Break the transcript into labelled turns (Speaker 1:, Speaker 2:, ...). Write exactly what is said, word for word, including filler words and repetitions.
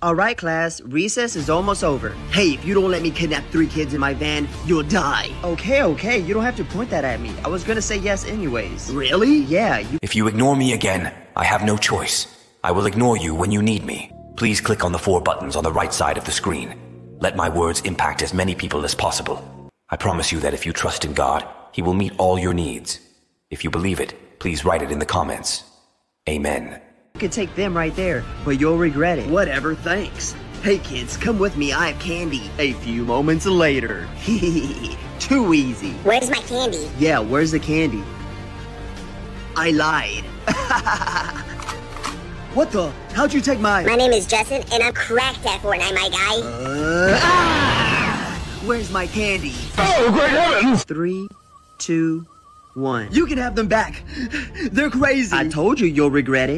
Speaker 1: Alright class, recess is almost over.
Speaker 2: Hey, if you don't let me kidnap three kids in my van, you'll die.
Speaker 1: Okay, okay, you don't have to point that at me. I was gonna say yes anyways.
Speaker 2: Really?
Speaker 1: Yeah, you-
Speaker 3: If you ignore me again, I have no choice. I will ignore you when you need me. Please click on the four buttons on the right side of the screen. Let my words impact as many people as possible. I promise you that if you trust in God, He will meet all your needs. If you believe it, please write it in the comments. Amen.
Speaker 1: You could take them right there, but you'll regret it.
Speaker 2: Whatever, thanks. Hey kids, come with me, I have candy.
Speaker 1: A few moments later.
Speaker 2: Too easy.
Speaker 4: Where's my candy?
Speaker 1: Yeah, where's the candy?
Speaker 2: I lied. What the? How'd you take my...
Speaker 4: My name is Justin, and I'm cracked at Fortnite, my guy.
Speaker 2: Uh, ah! Where's my candy?
Speaker 3: Oh, great heavens!
Speaker 1: Three, two, one.
Speaker 2: You can have them back. They're crazy.
Speaker 1: I told you you'll regret it.